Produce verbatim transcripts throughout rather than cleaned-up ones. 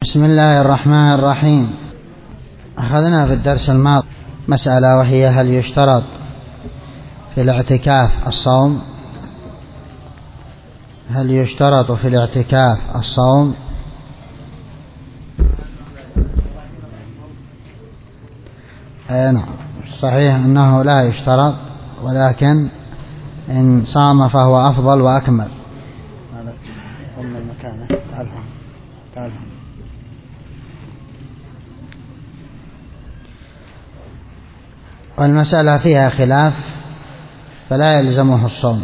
بسم الله الرحمن الرحيم. أخذنا في الدرس الماضي مسألة، وهي هل يشترط في الاعتكاف الصوم؟ هل يشترط في الاعتكاف الصوم؟ أي نعم، صحيح أنه لا يشترط، ولكن إن صام فهو أفضل وأكمل. هذا أم المكانة، تعال هون تعال هون. والمسألة فيها خلاف، فلا يلزمه الصوم،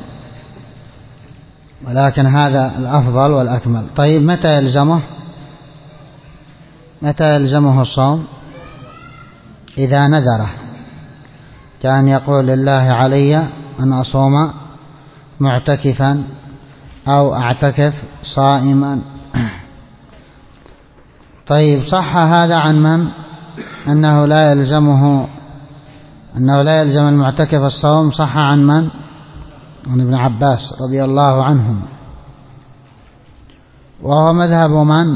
ولكن هذا الأفضل والأكمل. طيب متى يلزمه متى يلزمه الصوم؟ إذا نذره، كان يقول لله علي أن أصوم معتكفا أو أعتكف صائما. طيب صح هذا عن من؟ أنه لا يلزمه أنه لا يلزم المعتكف الصوم، صح عن من؟ عن ابن عباس رضي الله عنهم، وهو مذهب من؟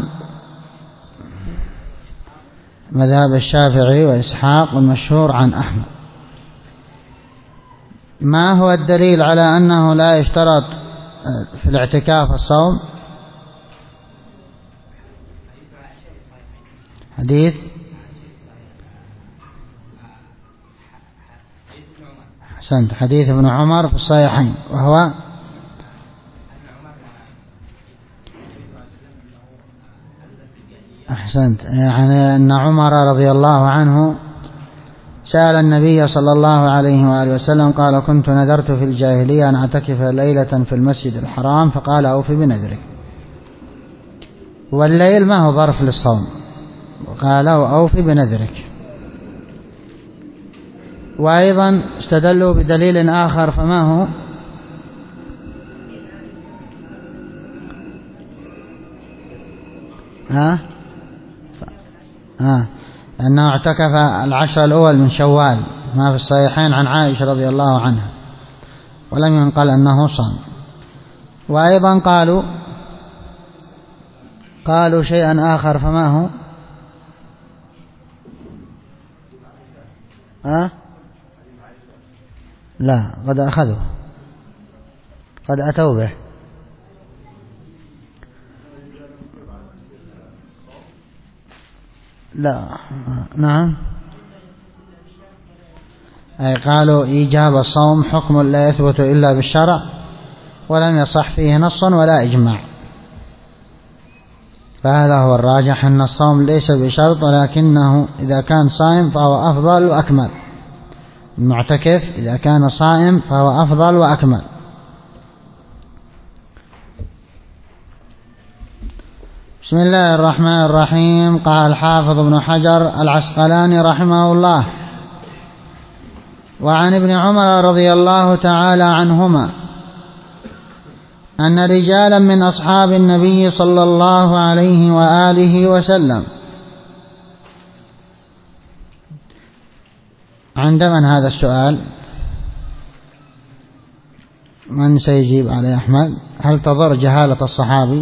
مذهب الشافعي وإسحاق، والمشهور عن أحمد. ما هو الدليل على أنه لا يشترط في الاعتكاف الصوم؟ حديث أحسنت حديث ابن عمر في الصحيحين، وهو أحسنت يعني أن عمر رضي الله عنه سأل النبي صلى الله عليه وآله وسلم، قال: كنت نذرت في الجاهلية أن أعتكف ليلة في المسجد الحرام، فقال: أوفي بنذرك. والليل ما هو ظرف للصوم، وقال: أوفي بنذرك. وأيضا استدلوا بدليل آخر، فما هو؟ ها ها أنه اعتكف العشر الأول من شوال، ما في الصحيحين عن عائشة رضي الله عنها، ولم ينقل أنه صام. وأيضا قالوا قالوا شيئا آخر، فما هو؟ ها لا، قد أخذوا قد أتوا به. لا نعم، أي قالوا إيجاب الصوم حكم لا يثبت إلا بالشرع، ولم يصح فيه نص ولا إجماع، فهذا هو الراجح، أن الصوم ليس بشرط، ولكنه إذا كان صائم فهو أفضل وأكمل. المعتكف إذا كان صائم فهو أفضل وأكمل. بسم الله الرحمن الرحيم. قال الحافظ ابن حجر العسقلاني رحمه الله: وعن ابن عمر رضي الله تعالى عنهما أن رجالا من أصحاب النبي صلى الله عليه وآله وسلم. عند من هذا السؤال؟ من سيجيب عليه؟ أحمد. هل تضر جهالة الصحابي؟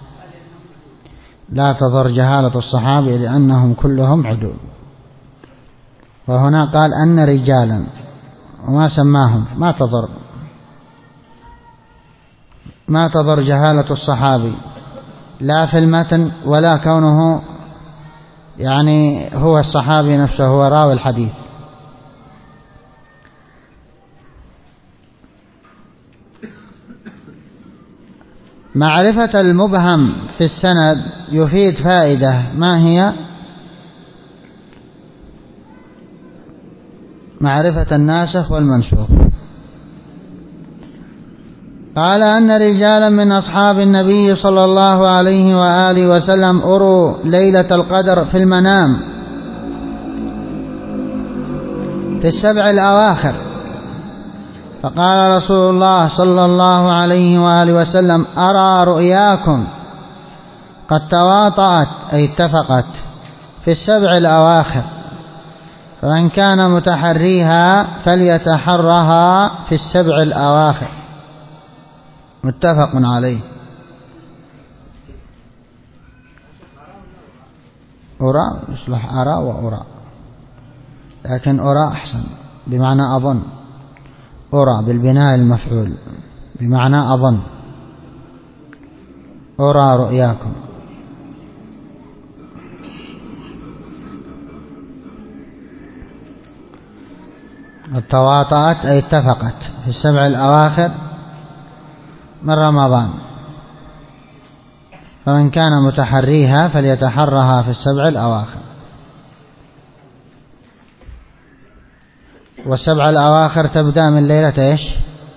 لا تضر جهالة الصحابي، لأنهم كلهم عدول. وهنا قال أن رجالا وما سماهم، ما تضر ما تضر جهالة الصحابي، لا في المتن ولا كونه يعني هو الصحابي نفسه هو راوي الحديث. معرفة المبهم في السند يفيد فائدة، ما هي؟ معرفة الناسخ والمنسوخ. قال أن رجالا من أصحاب النبي صلى الله عليه وآله وسلم أروا ليلة القدر في المنام في السبع الأواخر، فقال رسول الله صلى الله عليه وآله وسلم: أرى رؤياكم قد تواطأت، أي اتفقت، في السبع الأواخر، فمن كان متحريها فليتحرها في السبع الأواخر. متفق عليه. أرى يصلح أرى وأرى، لكن أرى أحسن بمعنى أظن. أرى بالبناء المفعول بمعنى أظن. أرى رؤياكم. التواطأت أي اتفقت في السبع الأواخر من رمضان، فمن كان متحريها فليتحرها في السبع الأواخر. والسبع الأواخر تبدأ من ليلة إيش؟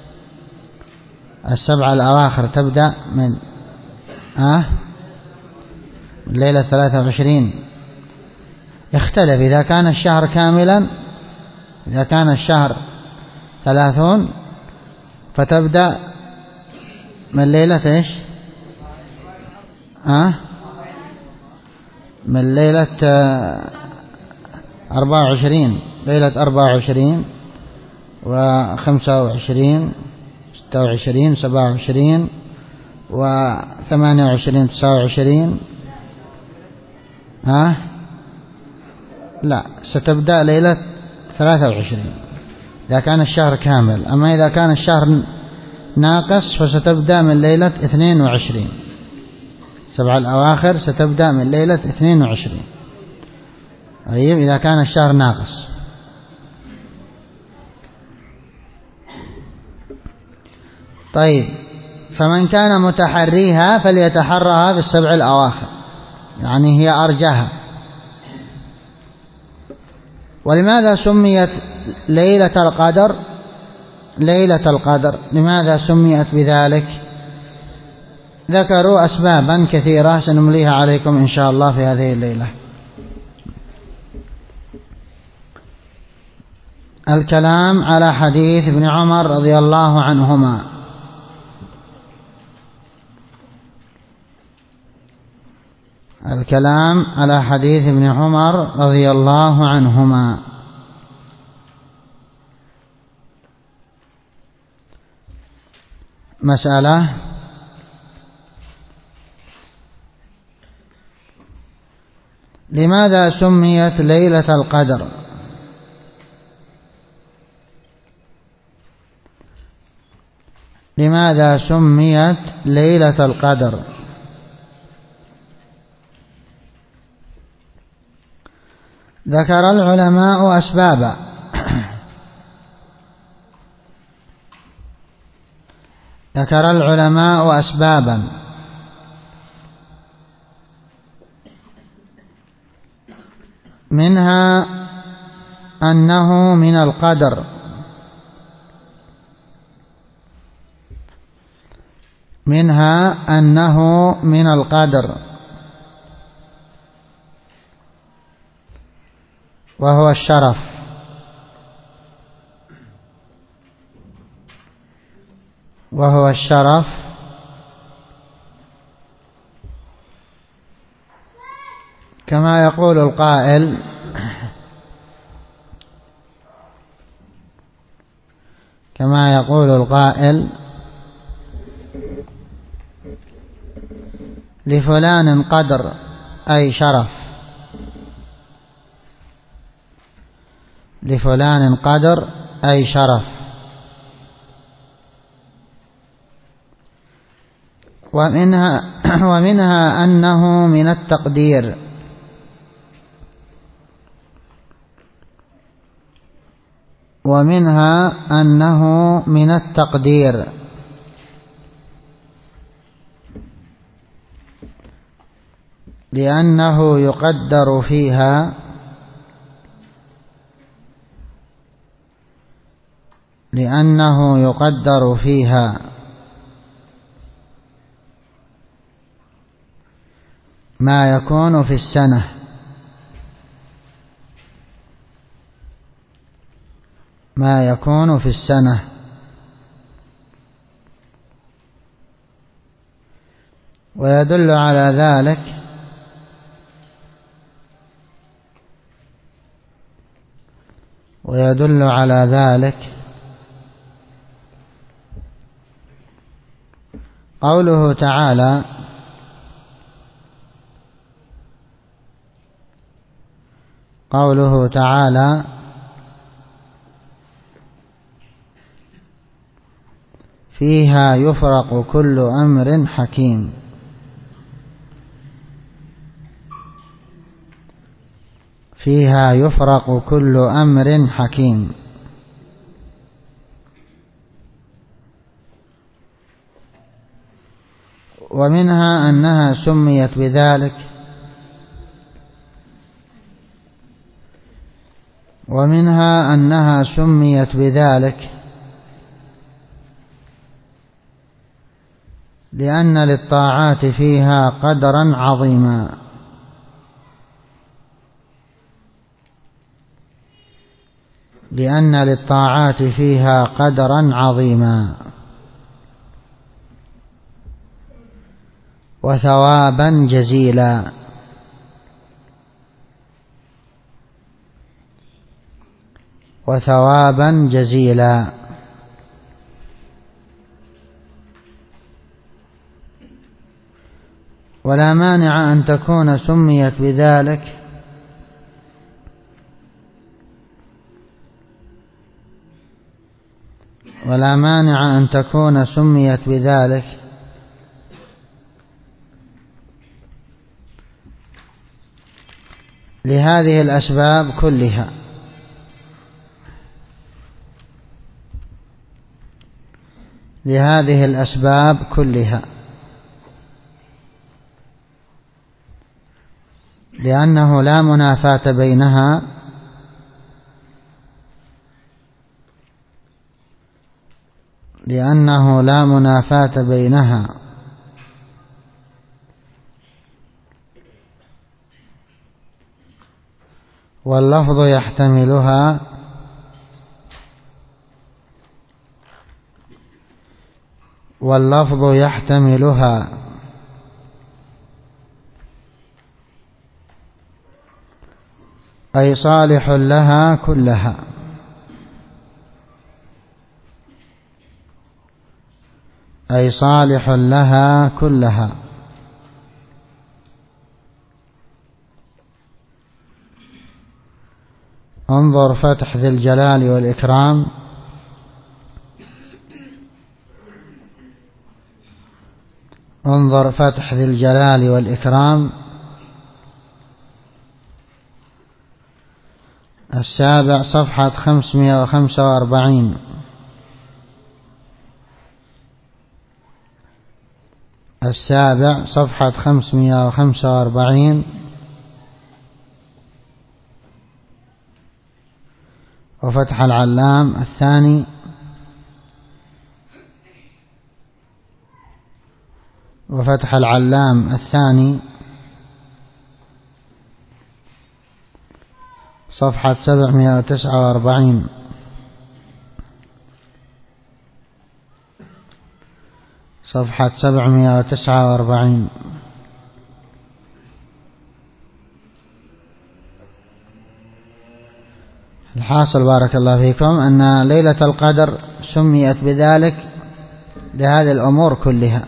السبع الأواخر تبدأ من آه من ليلة ثلاثة وعشرين. يختلف إذا كان الشهر كاملا، إذا كان الشهر ثلاثون فتبدأ من ليلة إيش؟ آه من ليلة أربعة وعشرين، ليلة أربعة وعشرين وخمسة وعشرين ستة وعشرين سبعة وعشرين وثمانية وعشرين تسعة وعشرين. ها لا، ستبدأ ليلة ثلاثة وعشرين إذا كان الشهر كامل. أما إذا كان الشهر ناقص فستبدأ من ليلة اثنين وعشرين. السبع الأواخر ستبدأ من ليلة اثنين وعشرين. طيب إذا كان الشهر ناقص. طيب فمن كان متحريها فليتحرها في السبع الأواخر، يعني هي أرجاها. ولماذا سميت ليلة القدر ليلة القدر؟ لماذا سميت بذلك؟ ذكروا أسبابا كثيرة سنمليها عليكم إن شاء الله في هذه الليلة. الكلام على حديث ابن عمر رضي الله عنهما. الكلام على حديث ابن عمر رضي الله عنهما. مسألة: لماذا سميت ليلة القدر؟ لماذا سميت ليلة القدر؟ ذكر العلماء أسبابا. ذكر العلماء أسبابا منها أنه من القدر، منها أنه من القدر وهو الشرف، وهو الشرف كما يقول القائل: كما يقول القائل لفلان قدر أي شرف، لفلان قدر أي شرف. ومنها, ومنها أنه من التقدير، ومنها أنه من التقدير لأنه يقدر فيها لأنه يقدر فيها ما يكون في السنة، ما يكون في السنة. ويدل على ذلك ويدل على ذلك قوله تعالى: قوله تعالى: فيها يفرق كل أمر حكيم. فيها يفرق كل أمر حكيم. ومنها أنها سميت بذلك ومنها أنها سميت بذلك لأن للطاعات فيها قدرا عظيما. لأن للطاعات فيها قدرا عظيما وثوابا جزيلا. وثوابا جزيلا. ولا مانع أن تكون سميت بذلك ولا مانع أن تكون سميت بذلك لهذه الأسباب كلها. لهذه الأسباب كلها لأنه لا منافاة بينها لأنه لا منافاة بينها واللفظ يحتملها واللفظ يحتملها أي صالح لها كلها. أي صالح لها كلها. انظر فتح ذي الجلال والإكرام انظر فتح ذي الجلال والإكرام السابع صفحة خمسمائة وخمسة وأربعين. السابع صفحة خمسمائة وخمسة وأربعين. وفتح العلام الثاني وفتح العلام الثاني صفحة سبعمائة وتسعة وأربعين. صفحة سبعمائة وتسعة وأربعين. الحاصل بارك الله فيكم أن ليلة القدر سميت بذلك لهذه الأمور كلها.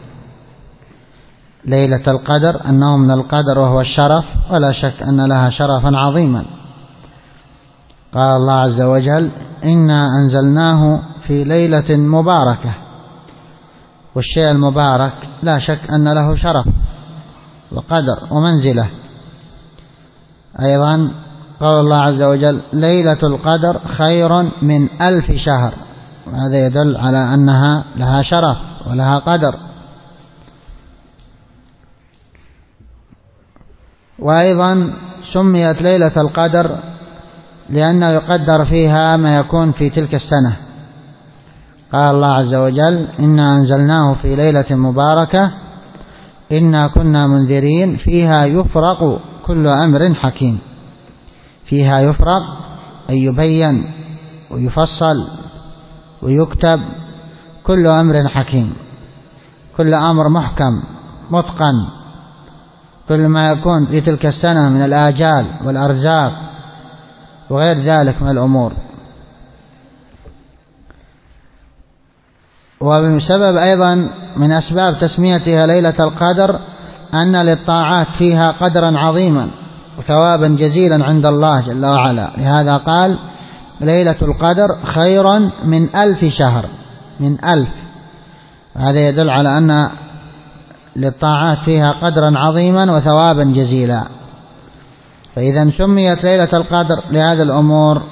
ليلة القدر أنه من القدر وهو الشرف، ولا شك أن لها شرفا عظيما. قال الله عز وجل: إنا أنزلناه في ليلة مباركة. والشيء المبارك لا شك أن له شرف وقدر ومنزلة. أيضا قال الله عز وجل: ليلة القدر خير من ألف شهر. وهذا يدل على أنها لها شرف ولها قدر. وأيضا سميت ليلة القدر لأنه يقدر فيها ما يكون في تلك السنة. قال الله عز وجل: إنا أنزلناه في ليلة مباركة إنا كنا منذرين فيها يفرق كل أمر حكيم. فيها يفرق أي يبين ويفصل ويكتب كل أمر حكيم، كل أمر محكم متقن، كل ما يكون في تلك السنة من الآجال والأرزاق وغير ذلك من الأمور. وبسبب أيضا من أسباب تسميتها ليلة القدر أن للطاعات فيها قدرا عظيما. ثوابا جزيلا عند الله جل وعلا. لهذا قال ليلة القدر خير من ألف شهر، من ألف. هذا يدل على أن للطاعات فيها قدرا عظيما وثوابا جزيلا. فإذا سميت ليلة القدر لهذه الأمور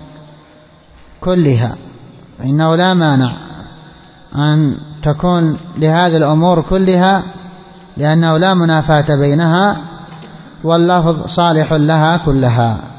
كلها، فإنه لا مانع أن تكون لهذه الأمور كلها، لأنه لا منافاة بينها واللفظ صالح لها كلها.